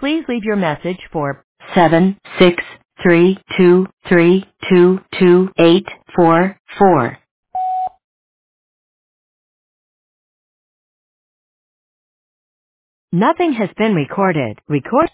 Please leave your message for 76323222844. Nothing has been recorded.